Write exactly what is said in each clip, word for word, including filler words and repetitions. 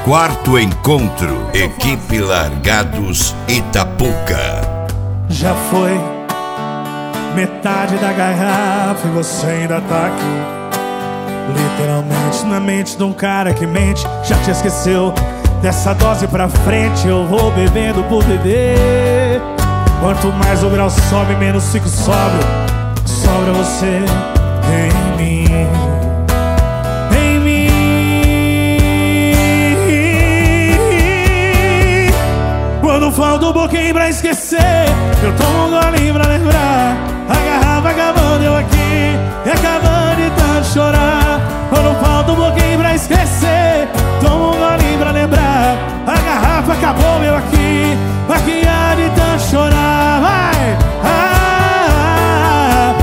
Quarto encontro, equipe Largados Itapuca. Já foi metade da garrafa e você ainda tá aqui. Literalmente na mente de um cara que mente. Já te esqueceu, dessa dose pra frente eu vou bebendo por beber. Quanto mais o grau sobe, menos fico sóbrio. Sobra você em mim, em mim. Quando falta um pouquinho pra esquecer, eu tomo um golinho pra lembrar. A garrafa acabando, eu aqui, e acabando de tanto chorar. Quando falta um pouquinho pra esquecer, tomo um golinho pra lembrar. A garrafa acabou, eu aqui, aqui há de tanto chorar. Vai! Ah,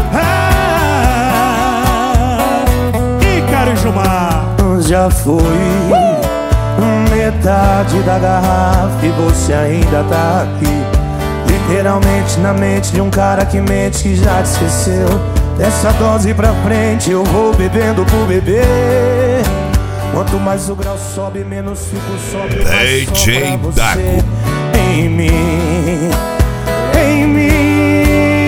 ah, ah. Ícaro e Gilmar. Já foi metade da garrafa e você ainda tá aqui. Literalmente na mente de um cara que mente, que já te esqueceu. Dessa dose pra frente eu vou bebendo por beber. Quanto mais o grau sobe, menos fico sóbrio. D J Dago em mim, em mim.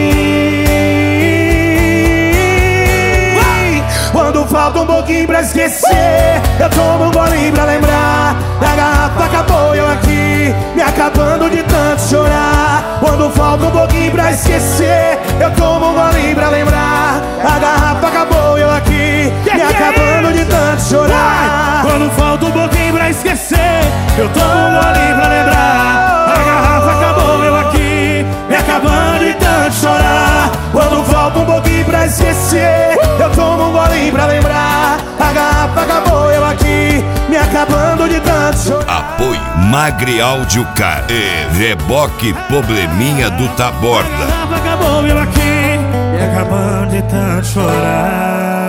Quando falta um pouquinho pra esquecer, eu tomo um golinho pra lembrar. A garrafa acabou, eu aqui, me acabando de tanto chorar. Quando falta um pouquinho pra esquecer, eu tomo um golinho pra lembrar. A garrafa acabou, eu aqui, me acabando de tanto chorar. Quando falta um pouquinho pra esquecer, eu tomo um golinho pra lembrar. A garrafa acabou, eu aqui, me acabando de tanto chorar. Quando falta um pouquinho pra esquecer, eu tomo um golinho pra lembrar. A garrafa acabou, eu aqui, me acabando de tanto chorar. Apoio Magri Áudio Car e Reboque Probleminha do Taborda. A garrafa acabou, eu aqui, me acabando de tanto chorar.